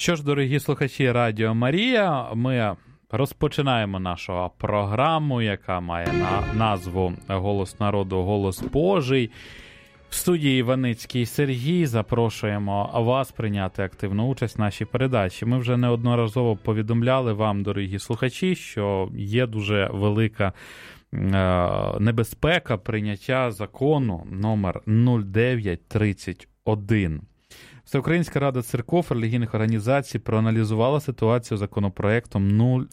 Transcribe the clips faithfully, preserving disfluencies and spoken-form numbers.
Що ж, дорогі слухачі Радіо Марія, ми розпочинаємо нашу програму, яка має на назву «Голос народу, голос Божий». В студії Іваницький Сергій. Запрошуємо вас прийняти активну участь в нашій передачі. Ми вже неодноразово повідомляли вам, дорогі слухачі, що є дуже велика небезпека прийняття закону номер нуль дев'ять тридцять один. Всеукраїнська рада церков, релігійних організацій проаналізувала ситуацію законопроектом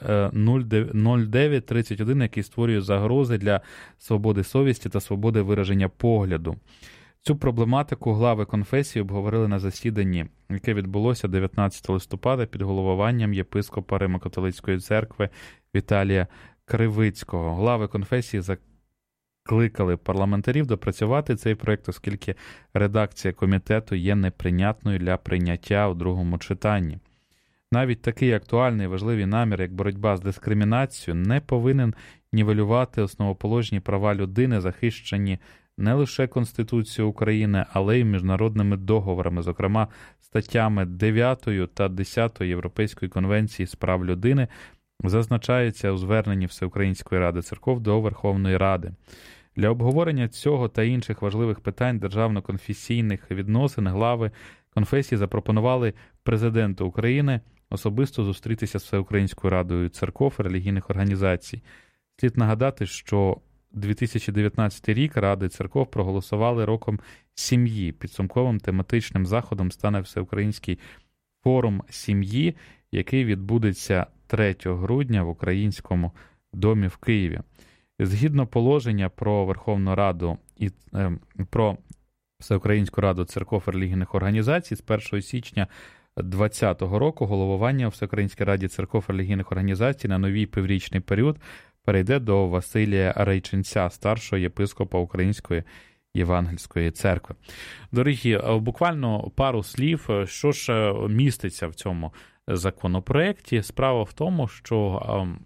нуль дев'ять тридцять один, який створює загрози для свободи совісті та свободи вираження погляду. Цю проблематику глави конфесії обговорили на засіданні, яке відбулося дев'ятнадцятого листопада під головуванням єпископа Римо-католицької церкви Віталія Кривицького. Глави конфесії закликали парламентарів допрацювати цей проект, оскільки редакція комітету є неприйнятною для прийняття у другому читанні. Навіть такий актуальний і важливий намір, як боротьба з дискримінацією, не повинен нівелювати основоположні права людини, захищені не лише Конституцією України, але й міжнародними договорами, зокрема статтями дев'ятою та десятою Європейської конвенції з прав людини, зазначається у зверненні Всеукраїнської ради церков до Верховної Ради. Для обговорення цього та інших важливих питань державно-конфесійних відносин глави конфесії запропонували президенту України особисто зустрітися з Всеукраїнською радою церков і релігійних організацій. Слід нагадати, що дві тисячі дев'ятнадцятий рік Ради церков проголосували роком сім'ї. Підсумковим тематичним заходом стане Всеукраїнський форум сім'ї, який відбудеться третього грудня в Українському домі в Києві. Згідно положення про Верховну Раду і е, про Всеукраїнську раду церков і релігійних організацій з першого січня двадцятого року головування у Всеукраїнській раді церков і релігійних організацій на новий піврічний період перейде до Василія Рейченця, старшого єпископа Української Євангельської церкви. Дорогі, буквально пару слів, що ж міститься в цьому законопроекті. Справа в тому, що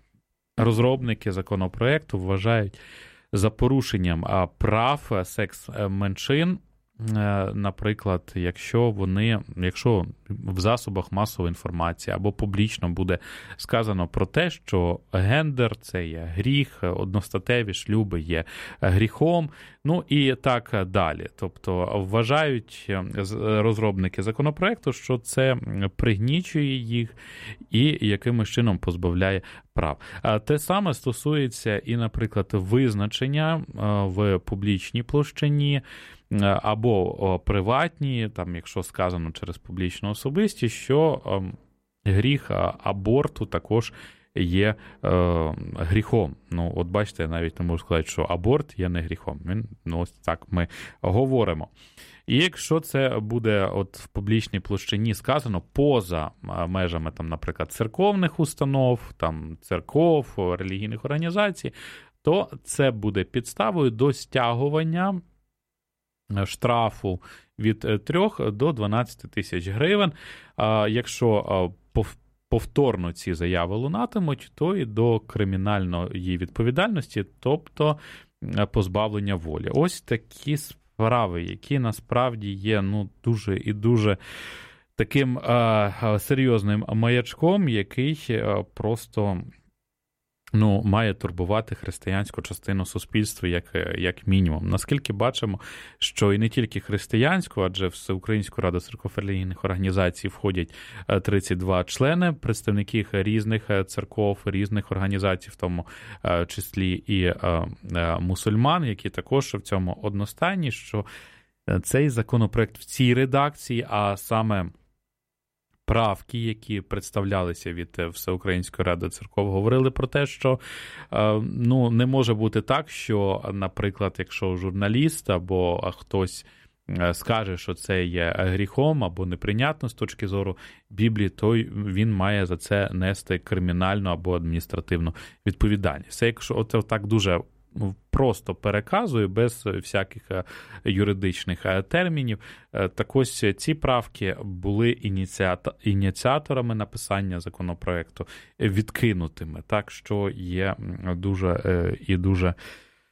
розробники законопроекту вважають за порушенням прав секс-меншин, наприклад, якщо вони, якщо в засобах масової інформації або публічно буде сказано про те, що гендер – це є гріх, одностатеві шлюби є гріхом, ну і так далі. Тобто вважають розробники законопроекту, що це пригнічує їх і якимось чином позбавляє прав. Те саме стосується і, наприклад, визначення в публічній площині або приватні, там, якщо сказано через публічну особистість, що гріх аборту також є е, гріхом. Ну, от бачите, я навіть не можу сказати, що аборт є не гріхом. Він, ну, ось так ми говоримо. І якщо це буде от в публічній площині сказано поза межами, там, наприклад, церковних установ, там, церков, релігійних організацій, то це буде підставою до стягування штрафу від трьох до дванадцяти тисяч гривень. Якщо повторно ці заяви лунатимуть, то і до кримінальної відповідальності, тобто позбавлення волі. Ось такі справи, які насправді є, ну, дуже і дуже таким а, серйозним маячком, який а, просто, ну, має турбувати християнську частину суспільства, як, як мінімум. Наскільки бачимо, що і не тільки християнську, адже в Всеукраїнську раду церков і релігійних організацій входять тридцять два члени, представники різних церков, різних організацій, в тому числі і мусульман, які також в цьому одностайні, що цей законопроект в цій редакції, а саме правки, які представлялися від Всеукраїнської ради церков, говорили про те, що, ну, не може бути так, що, наприклад, якщо журналіст або хтось скаже, що це є гріхом або неприйнятно з точки зору Біблії, то він має за це нести кримінальну або адміністративну відповідальність. Це якщо от так дуже просто переказую, без всяких юридичних термінів. Так ось ці правки були ініціаторами написання законопроекту відкинутими, так що є дуже і дуже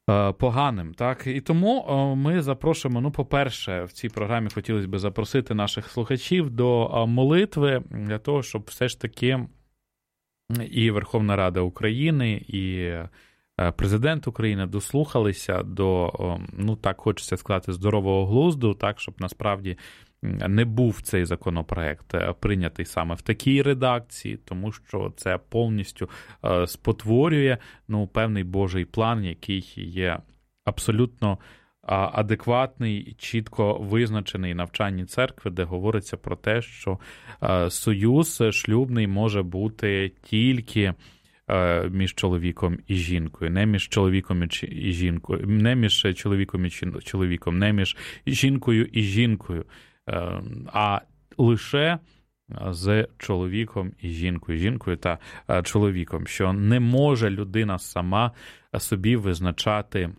поганим, так? І тому ми запрошуємо, ну, по-перше, в цій програмі хотілося б запросити наших слухачів до молитви для того, щоб все ж таки і Верховна Рада України, і Президент України дослухалися до, ну, так хочеться сказати, здорового глузду, так, щоб насправді не був цей законопроект прийнятий саме в такій редакції, тому що це повністю спотворює, ну, певний Божий план, який є абсолютно адекватний, чітко визначений в навчанні церкви, де говориться про те, що союз шлюбний може бути тільки між чоловіком і жінкою, не між чоловіком і жінкою, не між чоловіком і чоловіком, не між жінкою і жінкою, а лише з чоловіком і жінкою, жінкою та чоловіком, що не може людина сама собі визначати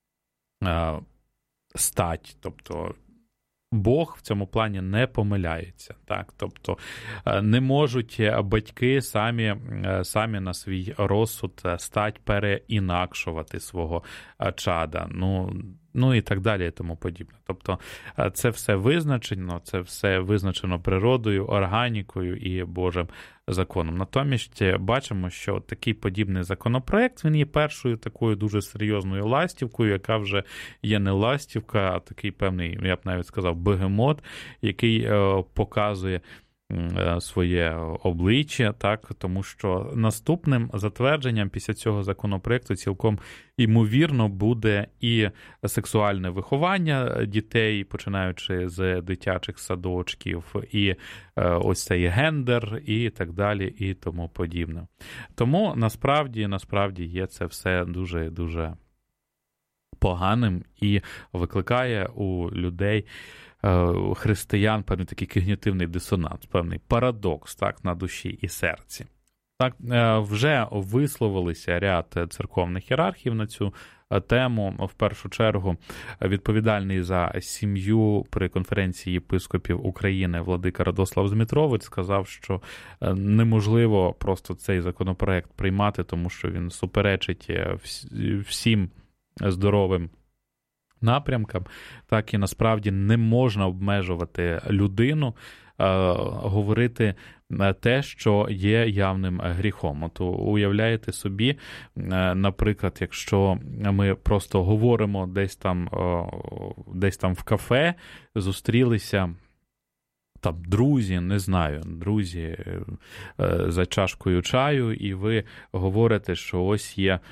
стать, тобто Бог в цьому плані не помиляється, так, тобто не можуть батьки самі, самі на свій розсуд стать переінакшувати свого чада, ну, ну і так далі і тому подібне. Тобто це все визначено, це все визначено природою, органікою і Божим законом. Натомість бачимо, що такий подібний законопроект, він є першою такою дуже серйозною ластівкою, яка вже є не ластівка, а такий певний, я б навіть сказав, бегемот, який показує своє обличчя, так, тому що наступним затвердженням після цього законопроекту цілком ймовірно буде і сексуальне виховання дітей, починаючи з дитячих садочків, і ось цей гендер, і так далі, і тому подібне. Тому насправді, насправді є це все дуже-дуже поганим і викликає у людей, християн, певний такий когнітивний дисонанс, певний парадокс, так, на душі і серці. Так, вже висловилися ряд церковних ієрархів на цю тему. В першу чергу відповідальний за сім'ю при конференції єпископів України владика Радослав Змітрович сказав, що неможливо просто цей законопроект приймати, тому що він суперечить всім здоровим напрямкам, так і насправді не можна обмежувати людину, говорити те, що є явним гріхом. От уявляєте собі, наприклад, якщо ми просто говоримо десь там, десь там в кафе, зустрілися там друзі, не знаю, друзі за чашкою чаю, і ви говорите, що ось є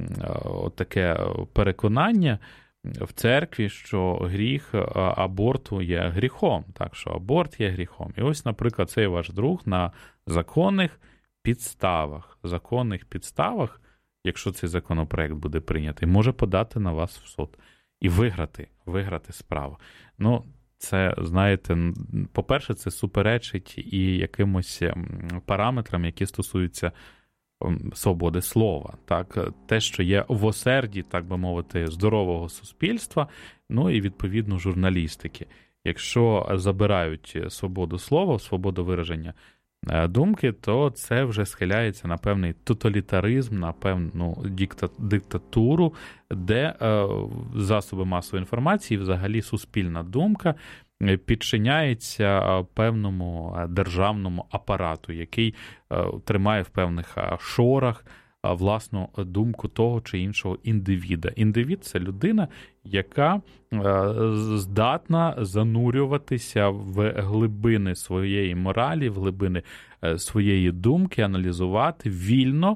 таке переконання в церкві, що гріх аборту є гріхом, так, що аборт є гріхом. І ось, наприклад, цей ваш друг на законних підставах, законних підставах, якщо цей законопроект буде прийнятий, може подати на вас в суд і виграти, виграти справу. Ну, це, знаєте, по-перше, це суперечить і якимось параметрам, які стосуються свободи слова, так, те, що є в осерді, так би мовити, здорового суспільства, ну і, відповідно, журналістики. Якщо забирають свободу слова, свободу вираження думки, то це вже схиляється на певний тоталітаризм, на певну диктатуру, де засоби масової інформації, взагалі суспільна думка підчиняється певному державному апарату, який тримає в певних шорах власну думку того чи іншого індивіда. Індивід – це людина, яка здатна занурюватися в глибини своєї моралі, в глибини своєї думки, аналізувати вільно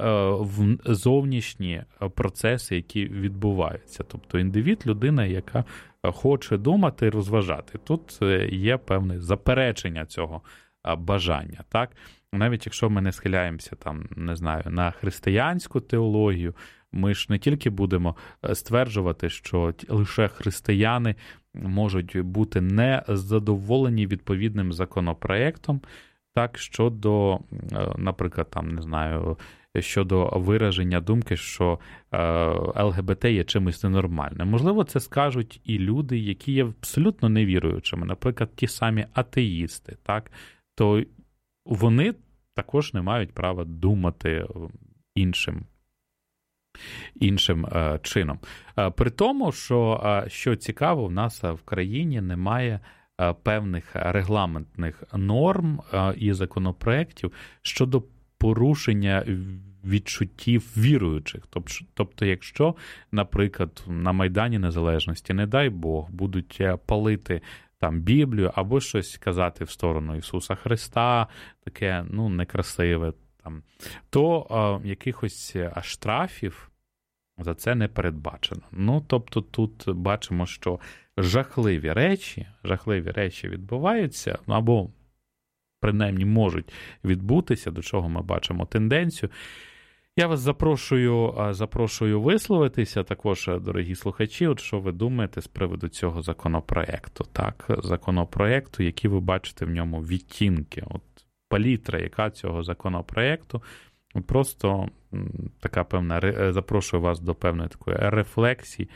зовнішні процеси, які відбуваються. Тобто індивід – людина, яка хоче думати і розважати. Тут є певне заперечення цього бажання, так? Навіть якщо ми не схиляємося там, не знаю, на християнську теологію, ми ж не тільки будемо стверджувати, що лише християни можуть бути незадоволені відповідним законопроектом, так, щодо, наприклад, там, не знаю, щодо вираження думки, що ЛГБТ є чимось ненормальним. Можливо, це скажуть і люди, які є абсолютно невіруючими, наприклад, ті самі атеїсти, так, то вони також не мають права думати іншим іншим е, чином. Е, при тому, що, е, що цікаво, в нас в країні немає е, певних регламентних норм е, і законопроєктів щодо порушення відчуттів віруючих. Тобто, якщо, наприклад, на Майдані Незалежності, не дай Бог, будуть палити там Біблію або щось казати в сторону Ісуса Христа, таке, ну, некрасиве, там, то а, якихось штрафів за це не передбачено. Ну, тобто тут бачимо, що жахливі речі, жахливі речі відбуваються, або принаймні можуть відбутися, до чого ми бачимо тенденцію. Я вас запрошую, запрошую висловитися також, дорогі слухачі, от що ви думаєте з приводу цього законопроекту, так, законопроекту, які ви бачите в ньому відтінки, от палітра, яка цього законопроекту, просто така певна, запрошую вас до певної такої рефлексії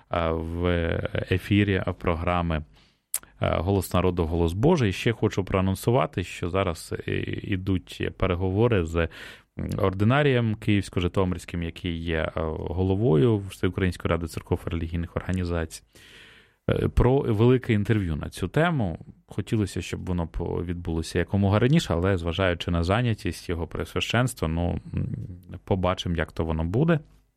в ефірі програми «Голос народу, голос Божий». І ще хочу проанонсувати, що зараз ідуть переговори з ординарієм Київсько-Житомирським, який є головою Всеукраїнської ради церков і релігійних організацій, про велике інтерв'ю на цю тему. Хотілося, щоб воно відбулося якомога раніше, але зважаючи на зайнятість його Преосвященства, ну, побачимо, як то воно буде.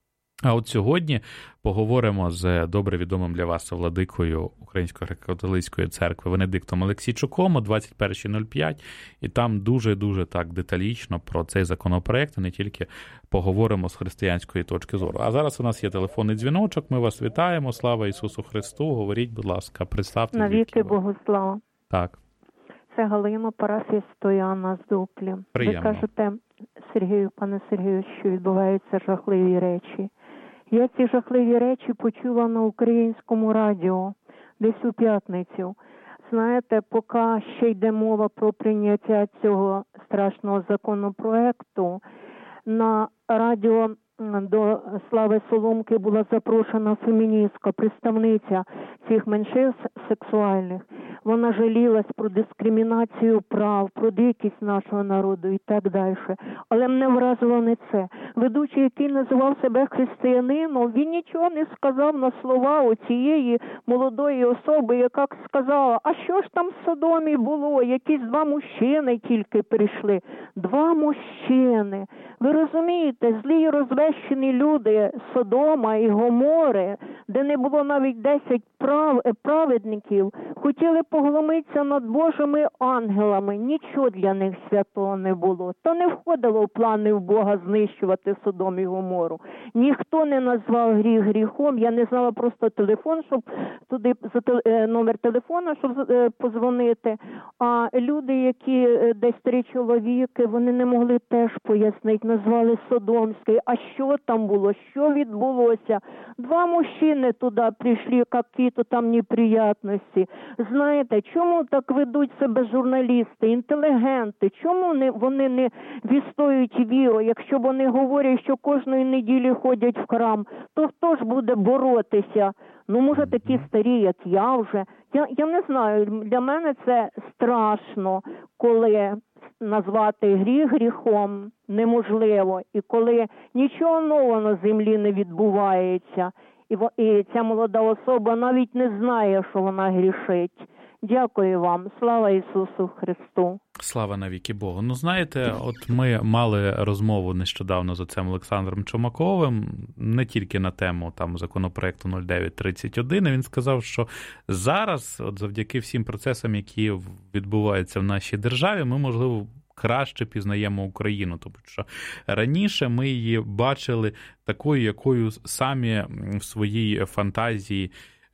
А от сьогодні поговоримо з добре відомим для вас владикою Української греко-католицької церкви Венедиктом Олексійчуком о двадцять перша нуль п'ять, і там дуже-дуже так деталічно про цей законопроект, і не тільки поговоримо з християнської точки зору. А зараз у нас є телефонний дзвіночок, ми вас вітаємо, слава Ісусу Христу, говоріть, будь ласка, представте. Навіки Богу слава. Так. Це Галина, парафія Стояна з Дуплі. Приємно. Ви кажете, Сергію, пане Сергію, що відбуваються жахливі речі. Я ці жахливі речі почула на українському радіо десь у п'ятницю. Знаєте, поки ще йде мова про прийняття цього страшного законопроекту, на радіо до Слави Соломки була запрошена феміністка, представниця цих меншин сексуальних. Вона жалілась про дискримінацію прав, про дикість нашого народу і так далі. Але мене вразило не це. Ведучий, який називав себе християнином, він нічого не сказав на слова оцієї молодої особи, яка сказала, а що ж там в Содомі було? Якісь два мужчини тільки прийшли. Два мужчини. Ви розумієте, злі і розвещені люди Содома і Гомори, де не було навіть десять прав, праведників, хотіли поглумитися над Божими ангелами. Нічого для них святого не було. То не входило в плани в Бога знищувати Содом і Гомору. Ніхто не назвав гріх гріхом. Я не знала просто телефон, щоб туди, номер телефона, щоб позвонити. А люди, які десь три чоловіки, вони не могли теж пояснити, назвали Содомський. А що там було? Що відбулося? Два мужчини туди прийшли, які-то там неприятності. Знаєте, чому так ведуть себе журналісти, інтелігенти? Чому вони не відстоюють віру? Якщо вони говорять, що кожної неділі ходять в храм, то хто ж буде боротися? Ну, може, такі старі, як я вже. Я, я не знаю, для мене це страшно, коли назвати гріх гріхом неможливо. І коли нічого нового на землі не відбувається. І, і ця молода особа навіть не знає, що вона грішить. Дякую вам. Слава Ісусу Христу. Слава навіки Богу. Ну, знаєте, от ми мали розмову нещодавно з отцем Олександром Чумаковим, не тільки на тему там законопроекту нуль дев'ять тридцять один, і він сказав, що зараз, от завдяки всім процесам, які відбуваються в нашій державі, ми, можливо, краще пізнаємо Україну, тому що раніше ми її бачили такою, якою самі в своїй фантазії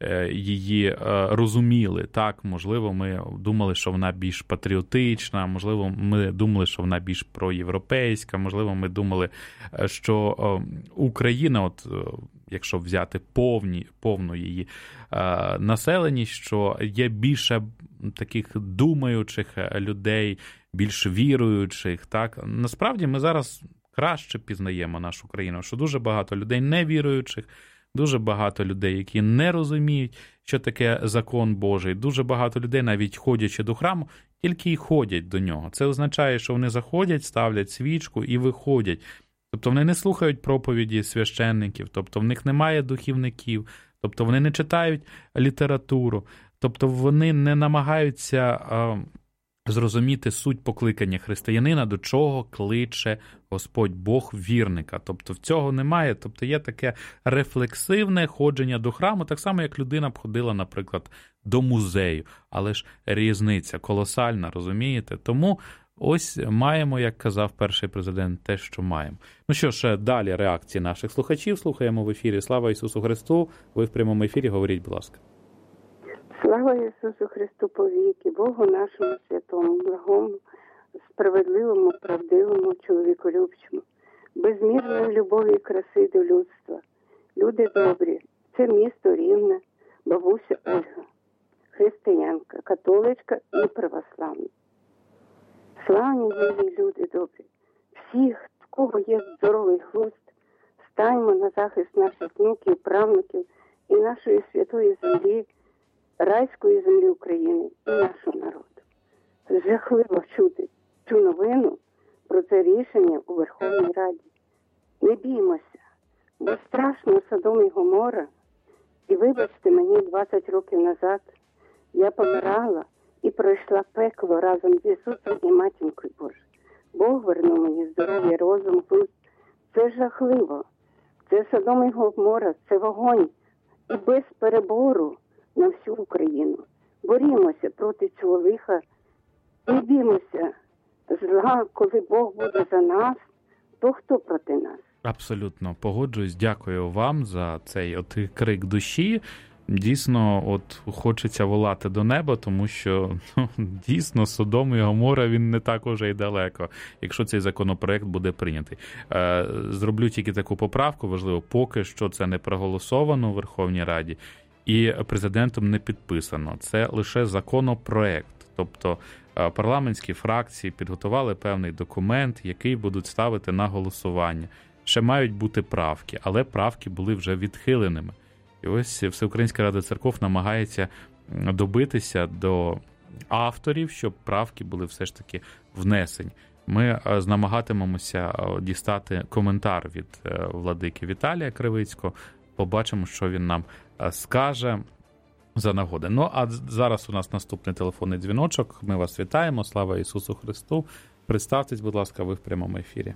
її розуміли. Так, можливо, ми думали, що вона більш патріотична, можливо, ми думали, що вона більш проєвропейська, можливо, ми думали, що Україна, от якщо взяти повні, повну її населеність, що є більше таких думаючих людей, більш віруючих, так. Насправді ми зараз краще пізнаємо нашу країну, що дуже багато людей невіруючих, дуже багато людей, які не розуміють, що таке закон Божий. Дуже багато людей, навіть ходячи до храму, тільки й ходять до нього. Це означає, що вони заходять, ставлять свічку і виходять. Тобто вони не слухають проповіді священників, тобто в них немає духівників, тобто вони не читають літературу, тобто вони не намагаються а, зрозуміти суть покликання християнина, до чого кличе Господь Бог вірника. Тобто в цього немає, тобто є таке рефлексивне ходження до храму, так само, як людина б ходила, наприклад, до музею. Але ж різниця колосальна, розумієте? Тому ось маємо, як казав перший президент, те, що маємо. Ну що ж, далі реакції наших слухачів. Слухаємо в ефірі. Слава Ісусу Христу! Ви в прямому ефірі, говоріть, будь ласка. Слава Ісусу Христу повіки, Богу нашому святому, благому, справедливому, правдивому, чоловіколюбчому, безмірної любові і краси до людства. Люди добрі, це місто Рівне, бабуся Ольга, християнка, католичка і православна. Славні милі люди добрі, всіх, в кого є здоровий глузд, станьмо на захист наших внуків, правнуків і нашої святої землі, райської землі України і нашого народу. Жахливо чути цю новину про це рішення у Верховній Раді. Не біймося, бо страшно Содом і Гомора. І вибачте мені, двадцять років назад я помирала і пройшла пекло разом з Ісусом і Матінкою Божою. Бог вернув мені здоров'я, розум, глузд. Це жахливо. Це Содом і Гомора, це вогонь. І без перебору на всю Україну. Борімося проти цього лиха. Не біймося зла, коли Бог буде за нас, то хто проти нас? Абсолютно погоджуюсь. Дякую вам за цей от крик душі. Дійсно, от хочеться волати до неба, тому що ну, дійсно Содом і Гомора, він не так уже й далеко, якщо цей законопроект буде прийнятий. Е, зроблю тільки таку поправку, важливо, поки що це не проголосовано у Верховній Раді і президентом не підписано. Це лише законопроект. Тобто парламентські фракції підготували певний документ, який будуть ставити на голосування. Ще мають бути правки, але правки були вже відхиленими. І ось Всеукраїнська Рада Церков намагається добитися до авторів, щоб правки були все ж таки внесені. Ми намагатимемося дістати коментар від владики Віталія Кривицького, побачимо, що він нам скаже за нагоди. Ну, а зараз у нас наступний телефонний дзвіночок. Ми вас вітаємо. Слава Ісусу Христу. Представтесь, будь ласка, ви в прямому ефірі.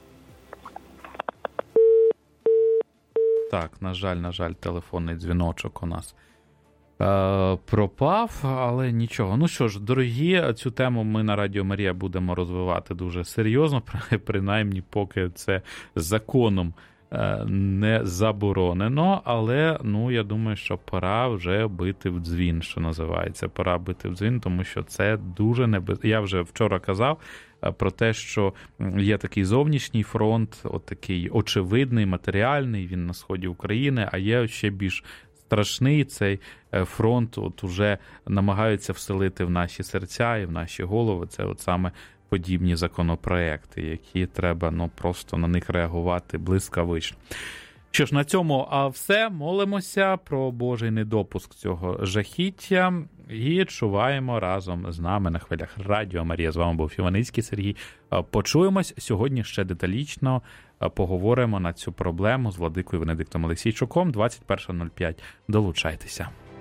Так, на жаль, на жаль, телефонний дзвіночок у нас е, пропав, але нічого. Ну що ж, дорогі, цю тему ми на Радіо Марія будемо розвивати дуже серйозно, принаймні поки це законом е, не заборонено, але, ну, я думаю, що пора вже бити в дзвін, що називається. Пора бити в дзвін, тому що це дуже небезпечно. Я вже вчора казав про те, що є такий зовнішній фронт, от такий очевидний, матеріальний, він на сході України, а є ще більш страшний цей фронт, от уже намагаються вселити в наші серця і в наші голови. Це от саме подібні законопроекти, які треба, ну, просто на них реагувати блискавично. Що ж, на цьому а все. Молимося про Божий недопуск цього жахіття і чуваємо разом з нами на хвилях Радіо Марія. З вами був Іваницький Сергій. Почуємось сьогодні ще деталічно, поговоримо на цю проблему з владикою Венедиктом Олексійчуком. двадцять перша нуль п'ять. Долучайтеся.